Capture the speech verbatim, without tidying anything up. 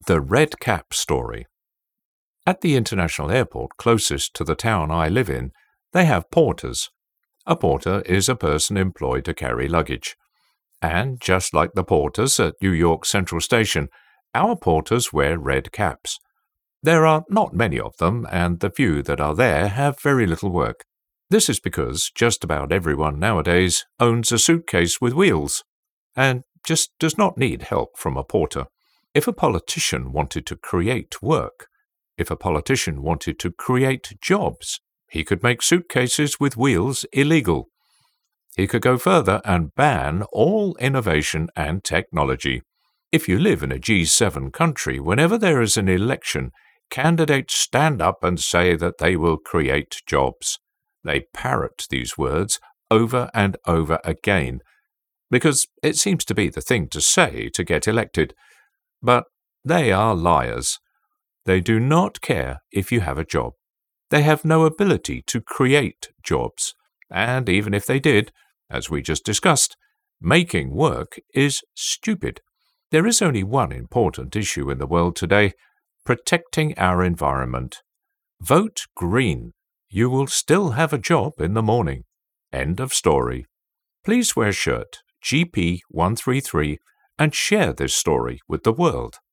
The Red Cap Story. At the international airport closest to the town I live in, they have porters. A porter is a person employed to carry luggage. And just like the porters at New York Central Station, our porters wear red caps. There are not many of them, and the few that are there have very little work. This is because just about everyone nowadays owns a suitcase with wheels, and just does not need help from a porter. If a politician wanted to create work, if a politician wanted to create jobs, he could make suitcases with wheels illegal. He could go further and ban all innovation and technology. If you live in a G seven country, whenever there is an election, candidates stand up and say that they will create jobs. They parrot these words over and over again, because it seems to be the thing to say to get elected. But they are liars. They do not care if you have a job. They have no ability to create jobs. And even if they did, as we just discussed, making work is stupid. There is only one important issue in the world today: protecting our environment. Vote green. You will still have a job in the morning. End of story. Please wear shirt G P one three three and share this story with the world.